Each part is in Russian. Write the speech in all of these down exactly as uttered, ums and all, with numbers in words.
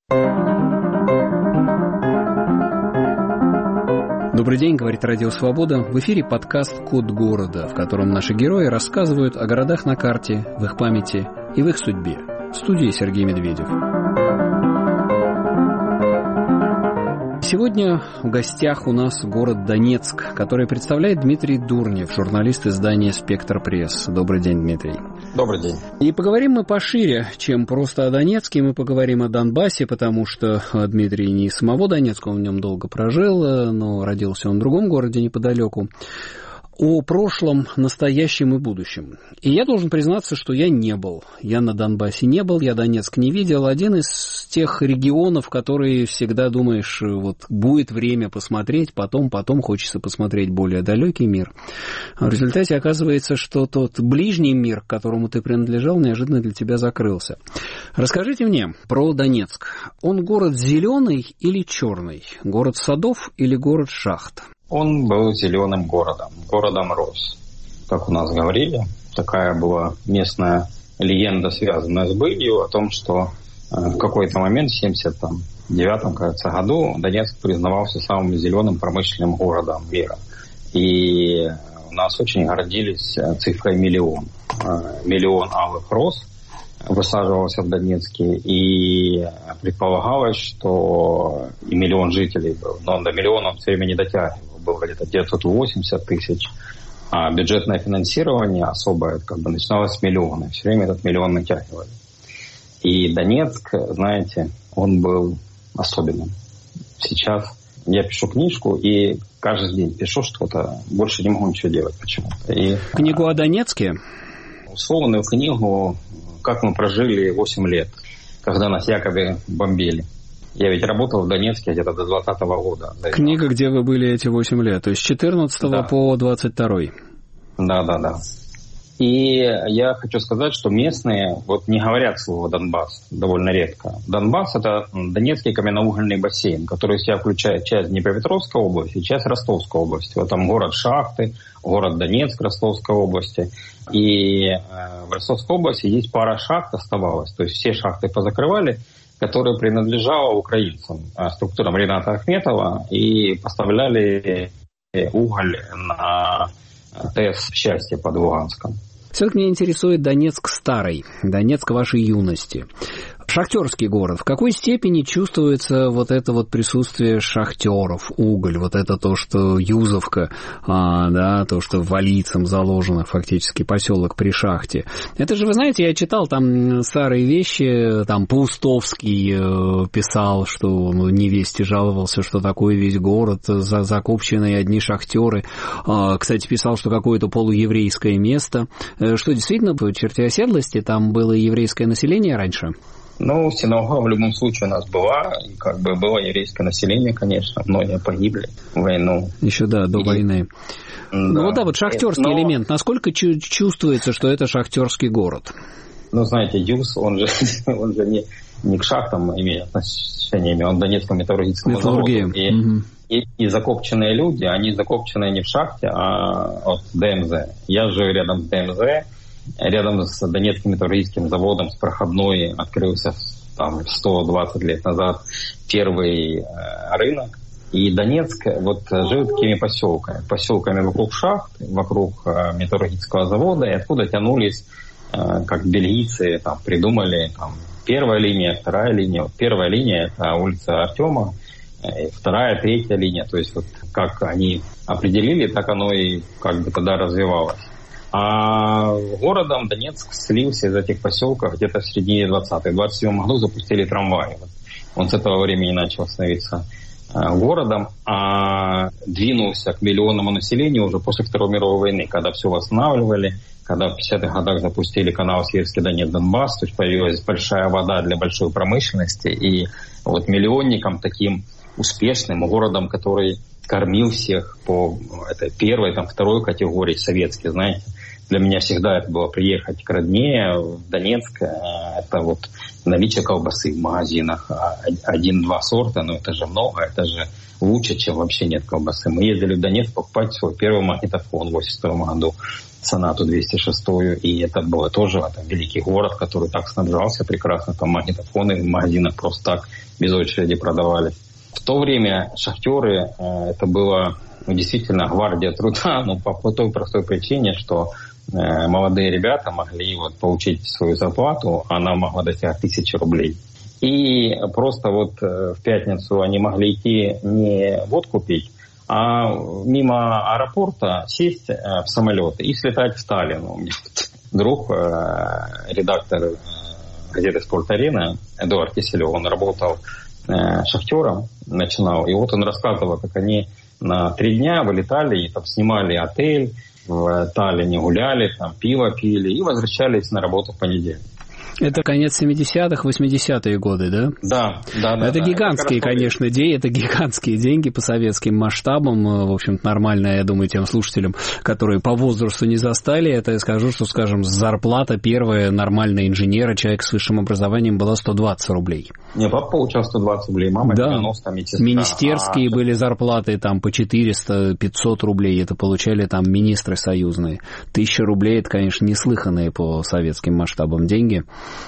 Добрый день, говорит Радио Свобода. В эфире подкаст «Код города», в котором наши герои рассказывают о городах на карте, в их памяти и в их судьбе. В студии Сергей Медведев. Сегодня в гостях у нас город Донецк, который представляет Дмитрий Дурнев, журналист издания «Спектр Пресс». Добрый день, Дмитрий. Добрый день. И поговорим мы пошире, чем просто о Донецке. Мы поговорим о Донбассе, потому что Дмитрий не из самого Донецка, он в нем долго прожил, но родился он в другом городе неподалеку. О прошлом, настоящем и будущем. И я должен признаться, что я не был. Я на Донбассе не был, я Донецк не видел. Один из тех регионов, которые всегда думаешь, вот будет время посмотреть, потом, потом хочется посмотреть более далекий мир. А в результате оказывается, что тот ближний мир, к которому ты принадлежал, неожиданно для тебя закрылся. Расскажите мне про Донецк. Он город зеленый или черный? Город садов или город шахт? Он был зеленым городом, городом роз. Как у нас говорили, такая была местная легенда, связанная с былью, о том, что в какой-то момент, в семьдесят девятом, кажется, году, Донецк признавался самым зеленым промышленным городом мира. И у нас очень гордились цифрой миллион. Миллион алых роз высаживался в Донецке, и предполагалось, что и миллион жителей был. Но до миллиона он все время не дотягивал. Было где-то девятьсот восемьдесят тысяч, а бюджетное финансирование особое как бы начиналось с миллиона. Все время этот миллион натягивали. И Донецк, знаете, он был особенным. Сейчас я пишу книжку, и каждый день пишу что-то, больше не могу ничего делать почему-то. И, книгу о Донецке? Условную книгу, как мы прожили восемь лет, когда нас якобы бомбили. Я ведь работал в Донецке где-то до двадцатого года. Книга, где вы были эти восемь лет, то есть с четырнадцатого да. по двадцать второй. Да, да, да. И я хочу сказать, что местные вот не говорят слово «Донбасс» довольно редко. Донбасс – это Донецкий каменноугольный бассейн, который в себя включает часть Днепропетровской области и часть Ростовской области. Вот там город Шахты, город Донецк Ростовской области. И в Ростовской области есть пара шахт оставалось, то есть все шахты позакрывали, которая принадлежала украинцам, структурам Рената Ахметова, и поставляли уголь на ТЭС «Счастье» под Луганском. Все-таки меня интересует Донецк старый, Донецк вашей юности. Шахтерский город. В какой степени чувствуется вот это вот присутствие шахтеров, уголь, вот это то, что Юзовка, а, да, то, что валийцам заложено фактически поселок при шахте. Это же, вы знаете, я читал там старые вещи, там Паустовский э, писал, что он невесте жаловался, что такой весь город, за, закопченные одни шахтеры. А, кстати, писал, что какое-то полуеврейское место. Что действительно, в черте оседлости там было еврейское население раньше? Ну, синагога в любом случае у нас была, и как бы было еврейское население, конечно, многие погибли в войну. Еще, да, до и... войны. Да. Ну, вот, да, вот шахтерский Но... элемент. Насколько чу- чувствуется, что это шахтерский город? Ну, знаете, Юз, он же, он же не, не к шахтам имеет отношение, он к Донецкому металлургическому заводу. И, угу. и, и закопченные люди, они закопченные не в шахте, а от ДМЗ. Я живу рядом с ДМЗ. Рядом с Донецким металлургическим заводом с проходной открылся там сто двадцать лет назад первый э, рынок. И Донецк вот жил такими поселками. Поселками вокруг шахт, вокруг э, металлургического завода. И откуда тянулись, э, как бельгийцы там, придумали, там, первая линия, вторая линия. Вот первая линия – это улица Артема. И вторая, третья линия. То есть вот как они определили, так оно и как бы тогда развивалось. А городом Донецк слился из этих поселков где-то в середине двадцатых. В двадцать седьмом году запустили трамваи. Он с этого времени начал становиться городом, а двинулся к миллионному населению уже после Второй мировой войны, когда все восстанавливали, когда в пятидесятых годах запустили канал Северский Донец-Донбасс, то есть появилась большая вода для большой промышленности. И вот миллионником таким успешным городом, который кормил всех по этой первой, там, второй категории советской, знаете. Для меня всегда это было приехать к родне в Донецк. Это вот наличие колбасы в магазинах. Один-два сорта, но это же много, это же лучше, чем вообще нет колбасы. Мы ездили в Донецк покупать свой первый магнитофон в восемьдесят втором году, Сонату двести шесть, и это было тоже там, великий город, который так снабжался прекрасно, там магнитофоны в магазинах просто так без очереди продавались. В то время шахтеры, это было ну, действительно гвардия труда, но по, по той простой причине, что э, молодые ребята могли вот, получить свою зарплату, она могла достигать тысячи рублей. И просто вот э, в пятницу они могли идти не водку пить, а мимо аэропорта сесть э, в самолет и слетать в Таллин. У меня друг, э, редактор э, газеты «Спорт-арена» Эдуард Киселев, он работал э, шахтером, начинал, и вот он рассказывал, как они на три дня вылетали и там снимали отель в Таллине, гуляли, там пиво пили и возвращались на работу в понедельник. Это конец семидесятых, восьмидесятые годы, да? Да, да, да. Это да, гигантские, это конечно, деньги, это гигантские деньги по советским масштабам. В общем-то, нормально, я думаю, тем слушателям, которые по возрасту не застали, это я скажу, что, скажем, зарплата первая нормального инженера, человека с высшим образованием, была сто двадцать рублей. Не, папа получал сто двадцать рублей, мама да. девяносто, медсестра. Министерские а... были зарплаты там по четыреста-пятьсот рублей, это получали там министры союзные. Тысяча рублей, это, конечно, неслыханные по советским масштабам деньги.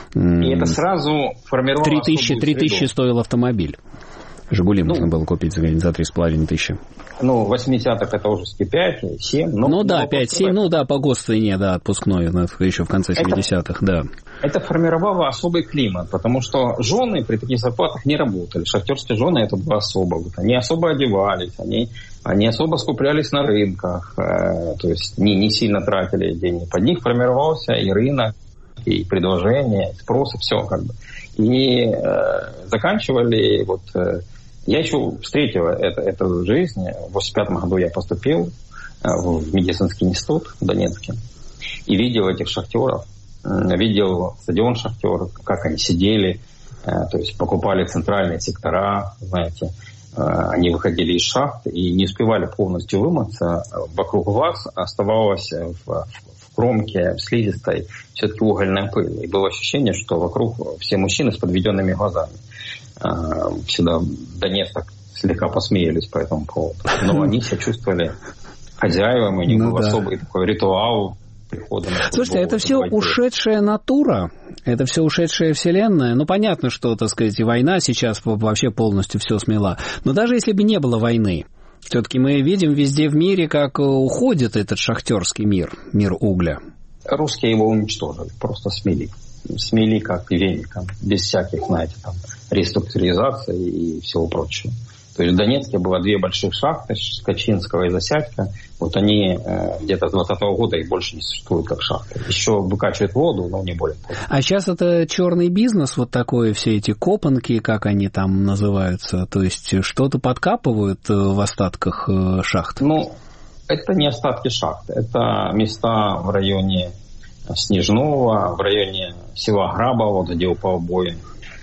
И это сразу формировало три тысячи, три тысячи стоил автомобиль. «Жигули» ну, можно было купить за три с половиной тысячи. Ну, в восьмидесятых это уже пять, семь. Но, ну да, пять семь, ну да, по ГОСТ-цене, да, отпускной, еще в конце семидесятых, да. Это формировало особый климат, потому что жены при таких зарплатах не работали. Шахтерские жены это было особо. Вот, они особо одевались, они, они особо скуплялись на рынках, э, то есть не, не сильно тратили деньги. Под них формировался и рынок, и предложение, и спрос, и все как бы. И э, заканчивали вот... Э, я еще встретил это, эту жизнь. В восемьдесят пятом году я поступил э, в медицинский институт в Донецке и видел этих шахтеров, э, видел стадион шахтеров, как они сидели, э, то есть покупали центральные сектора, знаете, э, они выходили из шахт и не успевали полностью вымыться, вокруг глаз оставалось в, в кромке слизистой все-таки угольная пыль. И было ощущение, что вокруг все мужчины с подведенными глазами. Всегда Донец так слегка посмеялись по этому поводу. Но они себя чувствовали хозяевами, у них ну, был да. особый такой ритуал прихода на футбол. Слушайте, это все ушедшая натура, это все ушедшая вселенная. Ну, понятно, что, так сказать, и война сейчас вообще полностью все смела. Но даже если бы не было войны, все-таки мы видим везде в мире, как уходит этот шахтерский мир, мир угля. Русские его уничтожили, просто смели. Смели как веником, без всяких, знаете, там, реструктуризации и всего прочего. То есть в Донецке было две больших шахты, Скачинского и Засядька. Вот они э, где-то с двадцатого года их больше не существуют как шахты. Еще выкачивают воду, но не более того. А сейчас это черный бизнес, вот такой, все эти копанки, как они там называются. То есть что-то подкапывают в остатках шахт? Ну, это не остатки шахт. Это места в районе Снежного, в районе села Грабово, вот где упал Боинг,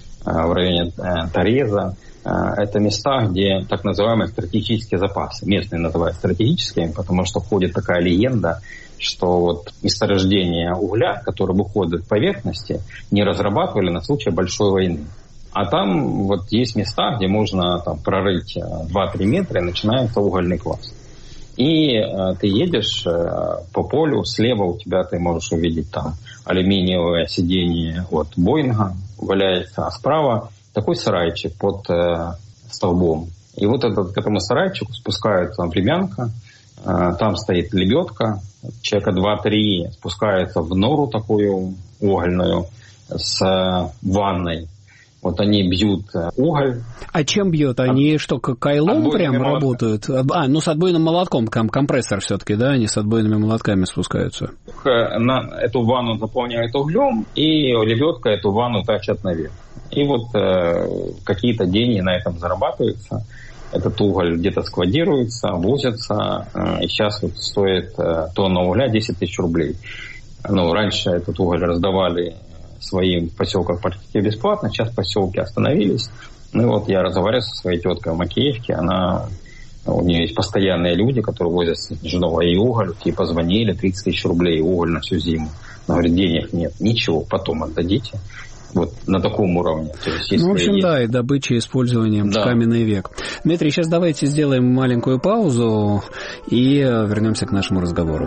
в районе Тореза. Это места, где так называемые стратегические запасы. Местные называют стратегическими, потому что ходит такая легенда, что вот месторождения угля, которые выходят к поверхности, не разрабатывали на случай большой войны. А там вот есть места, где можно там прорыть два-три метра, и начинается угольный класс. И э, ты едешь э, по полю, слева у тебя ты можешь увидеть там алюминиевое сиденье от Боинга валяется, а справа такой сарайчик под э, столбом. И вот этот, к этому сарайчику спускается времянка, э, там стоит лебедка, человека два-три спускается в нору такую угольную с э, ванной. Вот они бьют уголь. А чем бьют? Они От... что, кайлом прям работают? А, ну с отбойным молотком, ком- компрессор все-таки, да? Они с отбойными молотками спускаются. На эту ванну заполняют углем, и лебедка эту ванну тащат наверх. И вот э, какие-то деньги на этом зарабатываются. Этот уголь где-то складируется, возится. Э, и сейчас вот стоит э, тонна угля десять тысяч рублей. Ну, раньше этот уголь раздавали своим поселкам практически бесплатно. Сейчас поселки остановились. Ну вот я разговаривал со своей теткой в Макеевке. Она, у нее есть постоянные люди, которые возят с Снежного и уголь. Типа звонили, тридцать тысяч рублей уголь на всю зиму. Она говорит, денег нет, ничего, потом отдадите. Вот на таком уровне. То есть, если ну, в общем, есть... да, и добыча, использованием да. каменный век. Дмитрий, сейчас давайте сделаем маленькую паузу и вернемся к нашему разговору.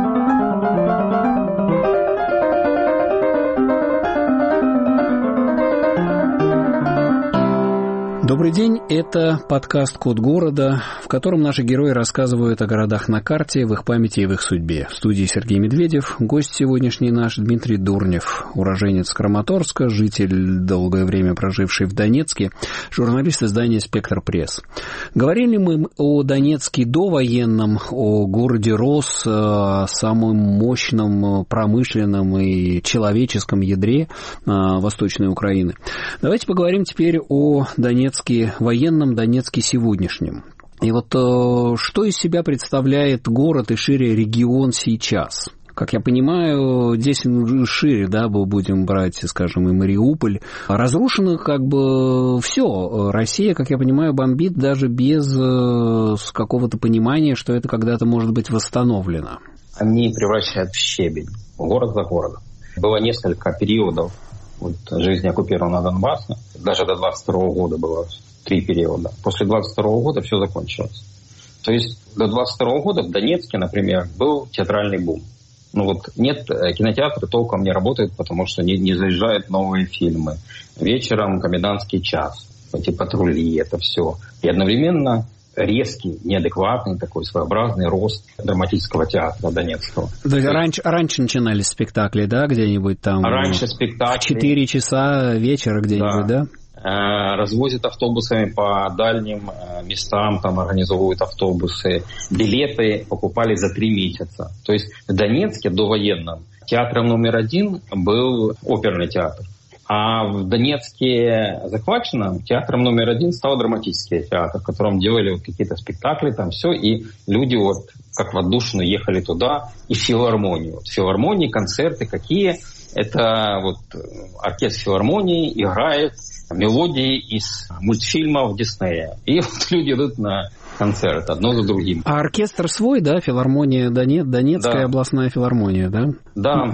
Добрый день, это подкаст «Код города», в котором наши герои рассказывают о городах на карте, в их памяти и в их судьбе. В студии Сергей Медведев, гость сегодняшний наш Дмитрий Дурнев, уроженец Краматорска, житель, долгое время проживший в Донецке, журналист издания «Спектр Пресс». Говорили мы о Донецке довоенном, о городе Рос, о самом мощном промышленном и человеческом ядре Восточной Украины. Давайте поговорим теперь о Донецке военном, Донецке сегодняшнем. И вот э, что из себя представляет город и шире регион сейчас? Как я понимаю, здесь шире, да, будем брать, скажем, и Мариуполь. Разрушено как бы все. Россия, как я понимаю, бомбит даже без э, какого-то понимания, что это когда-то может быть восстановлено. Они превращают в щебень. Город за городом. Было несколько периодов вот, жизни оккупированного Донбасса. Даже до двадцать второго года было три периода. После двадцать второго года все закончилось. То есть до двадцать второго года в Донецке, например, был театральный бум. Ну вот нет, кинотеатры толком не работают, потому что не, не заезжают новые фильмы. Вечером комендантский час, эти патрули, это все. И одновременно резкий, неадекватный, такой своеобразный рост драматического театра Донецкого. То есть раньше, раньше начинались спектакли, да, где-нибудь там? Раньше спектакли. В четыре часа вечера где-нибудь, да? да? Развозят автобусами по дальним местам, там организовывают автобусы. Билеты покупали за три месяца. То есть в Донецке довоенном театром номер один был оперный театр. А в Донецке захваченном театром номер один стал драматический театр, в котором делали вот какие-то спектакли, там все, и люди вот как в отдушину ехали туда, и в филармонию. Вот филармонии, концерты какие? Это вот оркестр филармонии играет мелодии из мультфильмов Диснея. И вот люди идут на концерт одно за другим. А оркестр свой, да? Филармония Донец, Донецкая да. областная филармония, да? Да.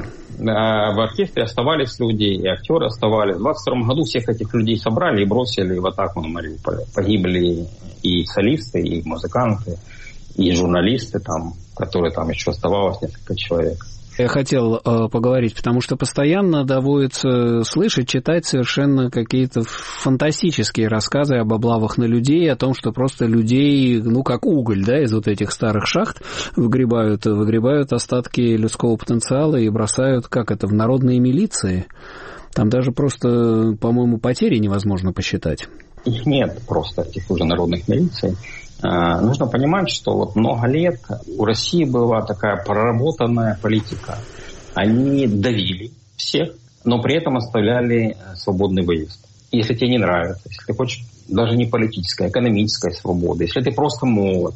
В оркестре оставались люди, и актеры оставались. В двадцать втором году всех этих людей собрали и бросили в атаку на Мариуполь. Погибли и солисты, и музыканты, и журналисты, там, которые там еще оставалось несколько человек. Я хотел э, поговорить, потому что постоянно доводится слышать, читать совершенно какие-то фантастические рассказы об облавах на людей, о том, что просто людей, ну, как уголь, да, из вот этих старых шахт выгребают, выгребают остатки людского потенциала и бросают, как это, в народные милиции. Там даже просто, по-моему, потери невозможно посчитать. Их нет просто, этих уже народных милиций. Нужно понимать, что вот много лет у России была такая проработанная политика. Они давили всех, но при этом оставляли свободный выезд. Если тебе не нравится, если ты хочешь даже не политическая, экономическая свобода, если ты просто молод,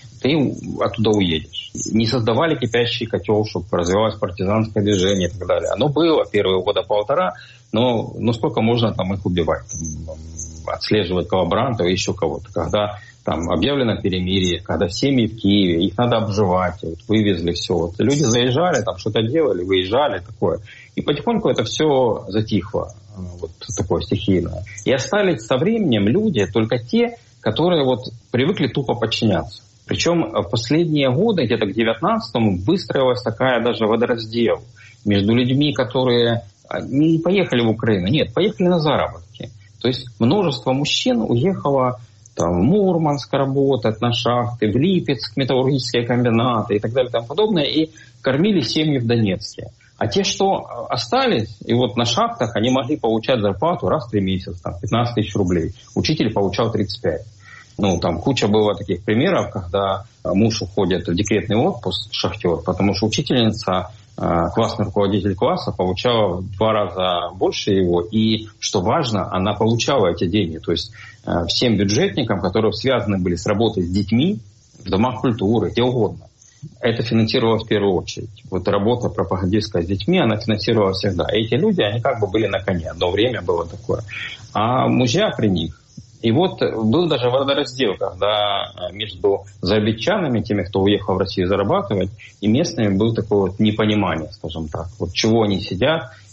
ты оттуда уедешь. Не создавали кипящий котел, чтобы развивалось партизанское движение и так далее. Оно было первые года полтора, но ну, сколько можно там их убивать? Там, отслеживать коллаборантов и еще кого-то. Когда там объявлено перемирие, когда семьи в Киеве, их надо обживать, вот, вывезли все. Вот. Люди заезжали, там что-то делали, выезжали, такое. И потихоньку это все затихло, вот такое стихийное. И остались со временем люди, только те, которые вот привыкли тупо подчиняться. Причем в последние годы, где-то к девятнадцатому, выстроилась такая даже водораздел между людьми, которые не поехали в Украину, нет, поехали на заработки. То есть множество мужчин уехало там, в Мурманск работать на шахты, в Липецк, металлургические комбинаты и так далее и тому подобное, и кормили семьи в Донецке. А те, что остались, и вот на шахтах они могли получать зарплату раз в три месяца, там, пятнадцать тысяч рублей. Учитель получал тридцать пять. Ну, там куча было таких примеров, когда муж уходит в декретный отпуск, шахтер, потому что учительница, классный руководитель класса, получала в два раза больше его. И, что важно, она получала эти деньги. То есть всем бюджетникам, которые связаны были с работой с детьми, в домах культуры, где угодно, это финансировалось в первую очередь. Вот работа пропагандистская с детьми, она финансировалась всегда. И эти люди, они как бы были на коне. Одно время было такое. А мужья при них. И вот был даже водораздел, когда между заробитчанами, теми, кто уехал в Россию зарабатывать, и местными было такое вот непонимание, скажем так. Вот чего они сидят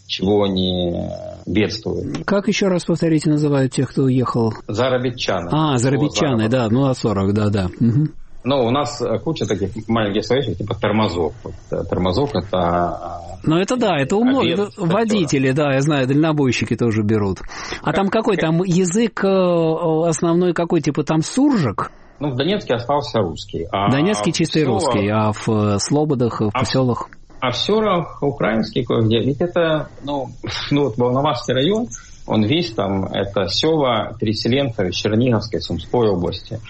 чего они бедствуют. Как еще раз, повторите, называют тех, кто уехал? Заробитчаны. А, заробитчаны, да, ну, о сорок, да-да. Угу. Ну, у нас куча таких маленьких своих, типа тормозов. Вот, тормозов — это... Ну, это да, это умно. Водители, да, я знаю, дальнобойщики тоже берут. А как, там какой, как... там язык основной какой, типа там суржик? Ну, в Донецке остался русский. А Донецкий чистый селах... русский, а в Слободах, в а поселах? А в селах украинский кое-где. Ведь это, ну, ну вот Волноваский район, он весь там, это села переселенцев из Черниговской, Сумской области.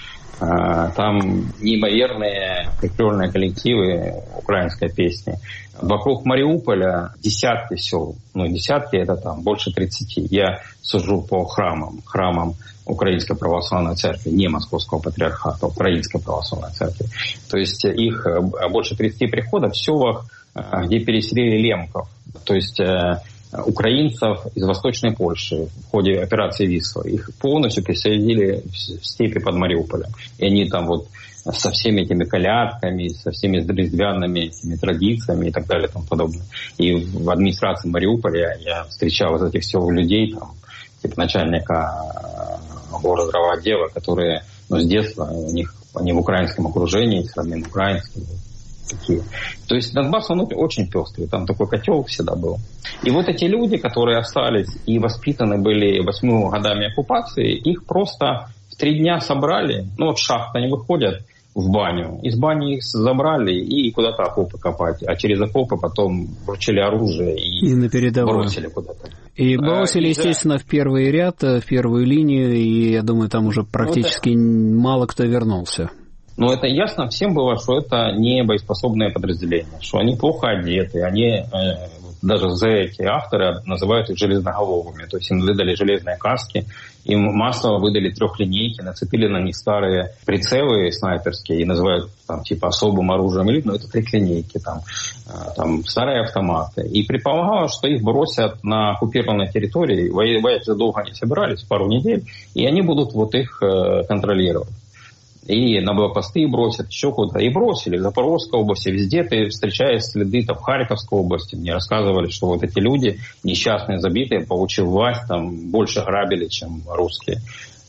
Там неимоверные фольклорные коллективы украинской песни. Вокруг Мариуполя десятки сел. Ну, десятки — это там больше тридцати. Я сужу по храмам. Храмам Украинской православной церкви, не Московского патриархата, а Украинской православной церкви. То есть их больше тридцати приходов в селах, где переселили лемков. То есть украинцев из Восточной Польши в ходе операции «Висла». Их полностью пересадили в степи под Мариуполем. И они там вот со всеми этими колядками, со всеми різдвяными этими традициями и так далее и тому подобное. И в администрации Мариуполя я встречал из этих сел людей, там, типа начальника городотдела, которые, ну, с детства у них, они в украинском окружении, с родным украинским. Такие. То есть Донбасс, он очень пестрый, там такой котел всегда был. И вот эти люди, которые остались и воспитаны были восьмыми годами оккупации, их просто в три дня собрали, ну вот шахты, они выходят в баню, из бани их забрали и куда-то окопы копать, а через окопы потом вручили оружие и, и на передовую. Бросили куда-то. И бросили, а, естественно, да. в первый ряд, в первую линию, и я думаю, там уже практически ну, это... мало кто вернулся. Но это ясно всем было, что это не боеспособное подразделение, что они плохо одеты, они, э, даже эти авторы называют их железноголовыми, то есть им выдали железные каски, им массово выдали трехлинейки, нацепили на них старые прицелы снайперские и называют там типа особым оружием, или, ну это трехлинейки, там, э, там старые автоматы. И предполагалось, что их бросят на оккупированной территории, воевать долго не собирались, пару недель, и они будут вот их э, контролировать. И на блокпосты бросят, еще куда-то. И бросили в Запорожской области, везде ты встречаешь следы, там, в Харьковской области. Мне рассказывали, что вот эти люди, несчастные, забитые, получив власть, там, больше грабили, чем русские.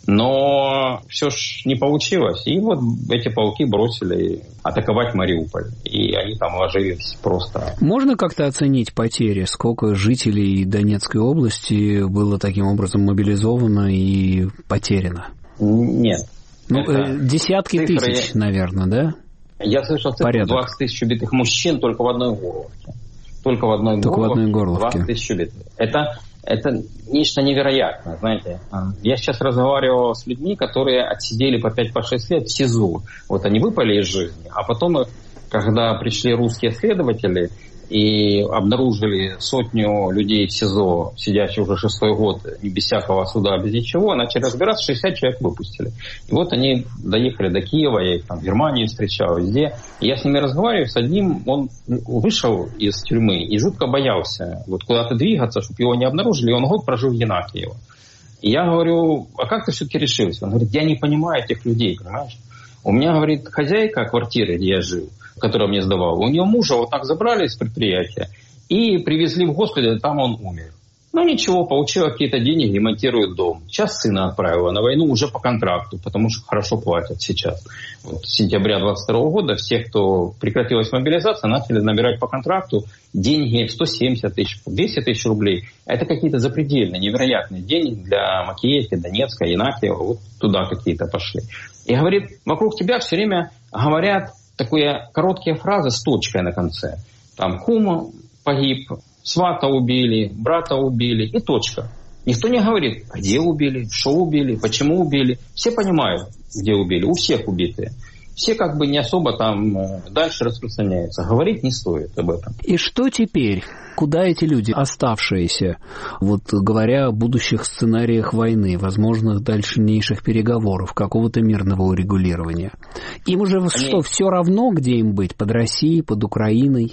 Но все ж не получилось. И вот эти полки бросили атаковать Мариуполь. И они там ложились просто. Можно как-то оценить потери? Сколько жителей Донецкой области было таким образом мобилизовано и потеряно? Нет. Ну, это десятки цифры, тысяч, наверное, да? Я слышал цифру двадцать тысяч убитых мужчин только в одной Горловке. Только в одной только Горловке. В одной Горловке. двадцать тысяч убитых. Это, это нечто невероятное, знаете. Я сейчас разговаривал с людьми, которые отсидели по пять шесть лет в СИЗО. Вот они выпали из жизни, а потом, когда пришли русские следователи и обнаружили сотню людей в СИЗО, сидящих уже шестой год, без всякого суда, без ничего, начали разбираться, шестьдесят человек выпустили. И вот они доехали до Киева, я их там в Германии встречал, везде. И я с ними разговариваю, с одним, он вышел из тюрьмы и жутко боялся вот куда-то двигаться, чтобы его не обнаружили, и он год прожил в Янакиево. И я говорю, а как ты все-таки решился? Он говорит, я не понимаю этих людей, понимаешь? У меня, говорит, хозяйка квартиры, где я жил, которую мне сдавал, у нее мужа вот так забрали из предприятия и привезли в госпиталь, там он умер. Ну ничего, получила какие-то деньги, ремонтирует дом. Сейчас сына отправила на войну уже по контракту, потому что хорошо платят сейчас. Вот с сентября двадцать второго года всех, кто прекратилась мобилизация, начали набирать по контракту деньги сто семьдесят тысяч, двести тысяч рублей. Это какие-то запредельные, невероятные деньги для Макеевки, Донецка, Янакиева, вот туда какие-то пошли. И говорит, вокруг тебя все время говорят такие короткие фразы с точкой на конце. Там кум погиб, свата убили, брата убили и точка. Никто не говорит, где убили, что убили, почему убили. Все понимают, где убили, у всех убитые. Все как бы не особо там дальше распространяются. Говорить не стоит об этом. И что теперь? Куда эти люди, оставшиеся, вот говоря о будущих сценариях войны, возможных дальнейших переговоров, какого-то мирного урегулирования? Им уже Они... что, все равно, где им быть? Под Россией, под Украиной?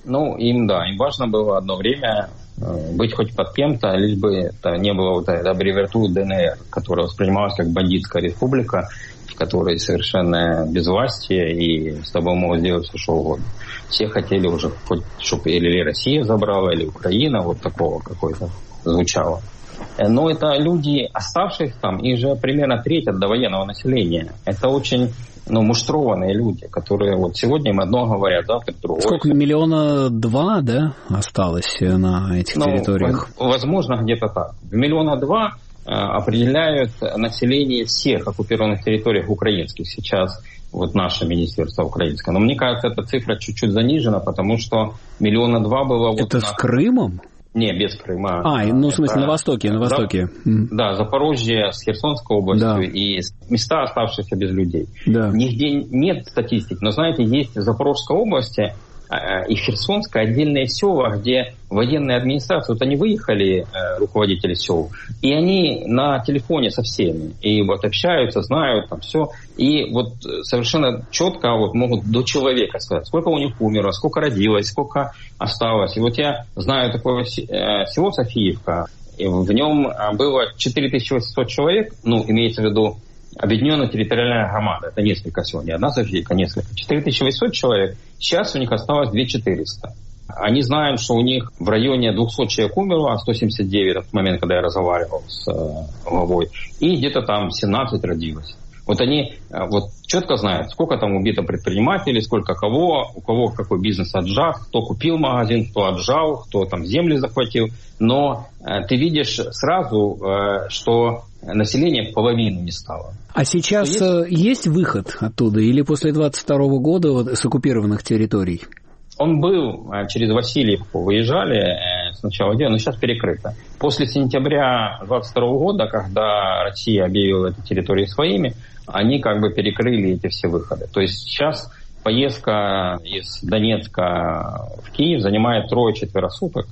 Ну, им, да, им важно было одно время быть хоть под кем-то, лишь бы это не было вот этой аббревиатуры ДНР, которая воспринималась как бандитская республика, в которой совершенно безвластие, и с тобой могут сделать все, что угодно. Все хотели уже, хоть, чтобы или Россия забрала, или Украина, вот такого какой-то звучало. Но это люди, оставшиеся там, их же примерно треть от довоенного населения. Это очень, ну, муштрованные люди, которые вот сегодня им одно говорят, завтра другое. Сколько, миллиона два, да, осталось на этих ну, территориях? Возможно, где-то так. Миллиона два э, определяют население всех оккупированных территорий украинских сейчас, вот наше министерство украинское. Но мне кажется, эта цифра чуть-чуть занижена, потому что миллиона два было... Вот это на... с Крымом? Не, без Крыма. А, ну, в смысле, на востоке, на востоке. Да, Запорожье с Херсонской областью, да. И места, оставшиеся без людей. Да. Нигде нет статистики, но, знаете, есть в Запорожской области и в Херсонской отдельные села, где военные администрации, вот они выехали, руководители сел, и они на телефоне со всеми, и вот общаются, знают там все, и вот совершенно четко вот могут до человека сказать, сколько у них умерло, сколько родилось, сколько осталось. И вот я знаю такое село Софиевка, и в нем было четыре тысячи восемьсот человек, ну, имеется в виду объединенная территориальная громада. Это несколько сел, не одна Софийка, несколько. четыре тысячи восемьсот человек. Сейчас у них осталось две тысячи четыреста. Они знают, что у них в районе двухсот человек умерло, а сто семьдесят девять в тот момент, когда я разговаривал с э, главой. И где-то там семнадцать родилось. Вот они э, вот четко знают, сколько там убито предпринимателей, сколько кого, у кого какой бизнес отжат, кто купил магазин, кто отжал, кто там земли захватил. Но э, ты видишь сразу, э, что население половину не стало. А сейчас есть... есть выход оттуда? Или после двадцать второго года вот, с оккупированных территорий? Он был, через Васильевку выезжали сначала, но сейчас перекрыто. После сентября двадцать второго года, когда Россия объявила эти территории своими, они как бы перекрыли эти все выходы. То есть сейчас поездка из Донецка в Киев занимает трое-четверо суток.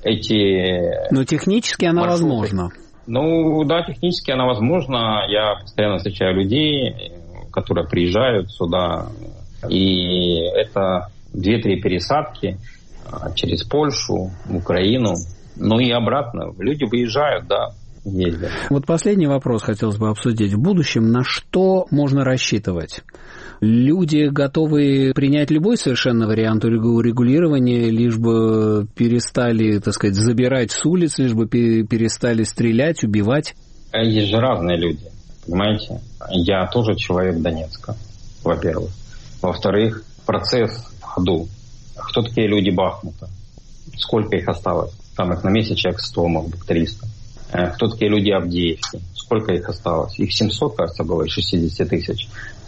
Эти но технически она маршруты... возможна. Ну, да, технически она возможна. Я постоянно встречаю людей, которые приезжают сюда. И это две-три пересадки через Польшу, Украину. Ну и обратно. Люди выезжают, да, ездят. Вот последний вопрос хотелось бы обсудить. В будущем на что можно рассчитывать? Люди готовы принять любой совершенно вариант урегулирования, лишь бы перестали, так сказать, забирать с улиц, лишь бы перестали стрелять, убивать? Есть же разные люди, понимаете? Я тоже человек Донецка, во-первых. Во-вторых, процесс в ходу. Кто такие люди Бахмута? Сколько их осталось? Там их на месяц человек сто, может быть, триста. Кто такие люди Авдеевки? Сколько их осталось? Их семьсот, кажется, было из шестидесяти тысяч,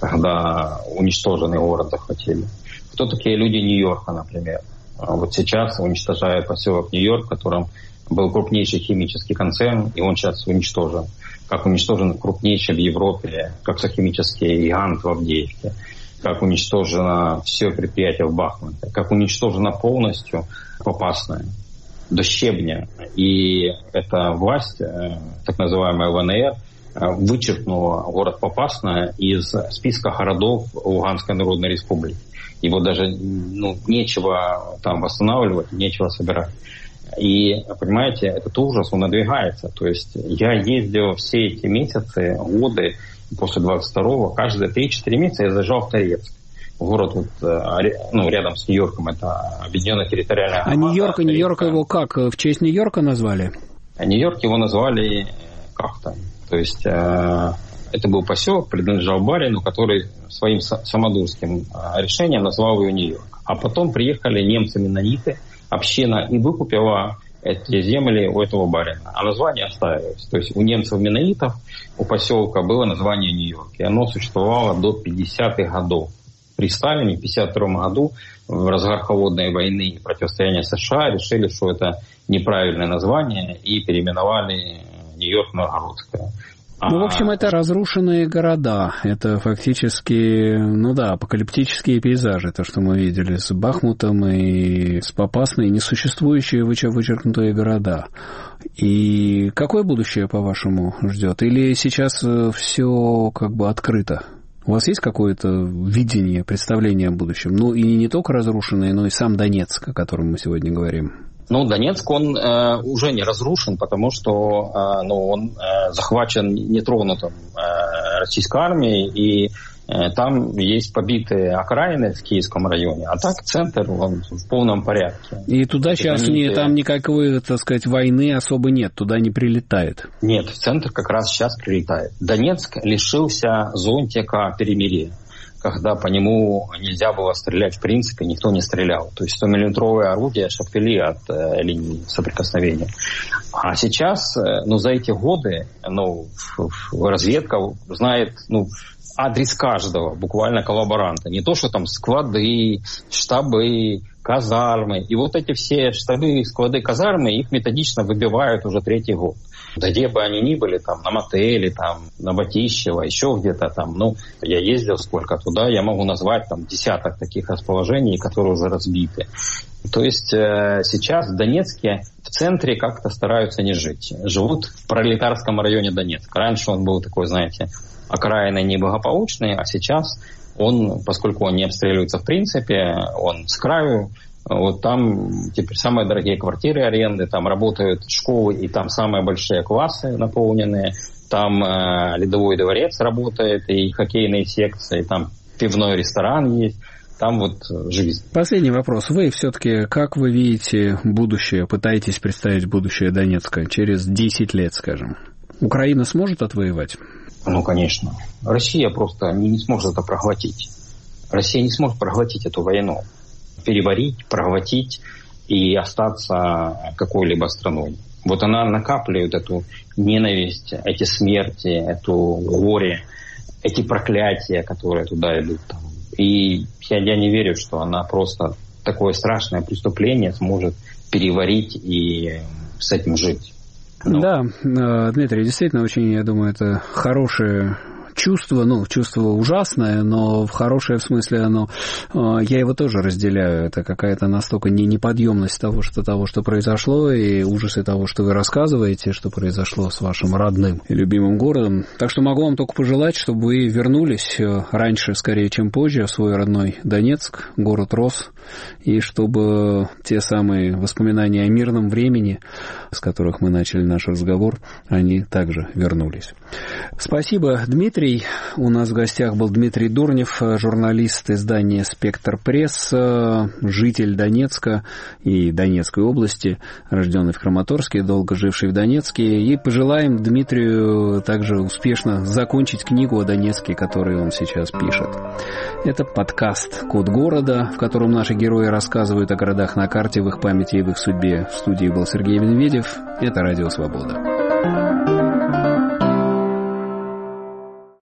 когда уничтоженный город захватили. Кто такие люди Нью-Йорка, например? Вот сейчас уничтожают поселок Нью-Йорк, в котором был крупнейший химический концерн, и он сейчас уничтожен. Как уничтожен крупнейший в Европе коксохимический гигант в Авдеевке. Как уничтожено все предприятие в Бахмуте. Как уничтожено полностью Попасная. До щебня. И эта власть, так называемая ЛНР, вычеркнула город Попасная из списка городов Луганской Народной Республики. Его даже ну, нечего там восстанавливать, нечего собирать. И, понимаете, этот ужас, он надвигается. То есть я ездил все эти месяцы, годы после двадцать второго, каждые три-четыре месяца я заезжал в Торецк. Город вот, ну, рядом с Нью-Йорком, это объединенная территориальная громада. А Нью-Йорк, Нью-Йорк его как? В честь Нью-Йорка назвали? А Нью-Йорк его назвали как-то. То есть э, это был поселок, принадлежал барину, который своим самодурским решением назвал его Нью-Йорк. А потом приехали немцы-меннониты, община, и выкупила эти земли у этого барина. А название оставилось. То есть у немцев-меннонитов у поселка было название Нью-Йорк. И оно существовало до пятидесятых годов. При Сталине в пятьдесят втором году в разгар холодной войны и противостояния США решили, что это неправильное название, и переименовали Нью-Йорк Новгородское. Ну, в общем, это разрушенные города. Это фактически, ну да, апокалиптические пейзажи, то, что мы видели с Бахмутом и с Попасной, несуществующие вычеркнутые города. И какое будущее, по-вашему, ждет? Или сейчас все как бы открыто? У вас есть какое-то видение, представление о будущем? Ну, и не только разрушенный, но и сам Донецк, о котором мы сегодня говорим. Ну, Донецк, он э, уже не разрушен, потому что э, ну, он э, захвачен нетронутым э, российской армией, и э, там есть побитые окраины в Киевском районе, а так центр он в полном порядке. И туда сейчас не, там никакой, так сказать, войны особо нет, туда не прилетает? Нет, в центр как раз сейчас прилетает. Донецк лишился зонтика перемирия, когда по нему нельзя было стрелять, в принципе, никто не стрелял. То есть сто-миллиметровые орудия шапели от э, линии соприкосновения. А сейчас, э, ну, за эти годы, ну, разведка знает, ну, адрес каждого, буквально коллаборанта. Не то, что там склады, штабы, казармы. И вот эти все штабы, склады, казармы, их методично выбивают уже третий год. Да где бы они ни были, там, на мотеле, там, на Батищево, еще где-то там, ну, я ездил сколько туда, я могу назвать там десяток таких расположений, которые уже разбиты. То есть э, сейчас в Донецке в центре как-то стараются не жить. Живут в пролетарском районе Донецка. Раньше он был такой, знаете, окраинный, неблагополучный, а сейчас он, поскольку он не обстреливается в принципе, он с краю. Вот там теперь самые дорогие квартиры аренды, там работают школы, и там самые большие классы наполненные. Там э, ледовой дворец работает, и хоккейные секции, там пивной ресторан есть. Там вот жизнь. Последний вопрос. Вы все-таки, как вы видите будущее, пытаетесь представить будущее Донецка через десять лет, скажем? Украина сможет отвоевать? Ну, конечно. Россия просто не, не сможет это проглотить. Россия не сможет проглотить эту войну. Переварить, проглотить и остаться какой-либо страной. Вот она накапливает эту ненависть, эти смерти, эту горе, эти проклятия, которые туда идут. И я, я не верю, что она просто такое страшное преступление сможет переварить и с этим жить. Но... Да, Дмитрий, действительно, очень, я думаю, это хорошее чувство, ну, чувство ужасное, но хорошее в смысле оно, я его тоже разделяю, это какая-то настолько не неподъемность того, что, того, что произошло, и ужасы того, что вы рассказываете, что произошло с вашим родным и любимым городом. Так что могу вам только пожелать, чтобы вы вернулись раньше, скорее, чем позже, в свой родной Донецк, город рос, и чтобы те самые воспоминания о мирном времени, с которых мы начали наш разговор, они также вернулись. Спасибо, Дмитрий. У нас в гостях был Дмитрий Дурнев, журналист издания «Спектр Пресс», житель Донецка и Донецкой области, рожденный в Краматорске, долго живший в Донецке. И пожелаем Дмитрию также успешно закончить книгу о Донецке, которую он сейчас пишет. Это подкаст «Код города», в котором наши герои рассказывают о городах на карте, в их памяти и в их судьбе. В студии был Сергей Медведев. Это «Радио Свобода».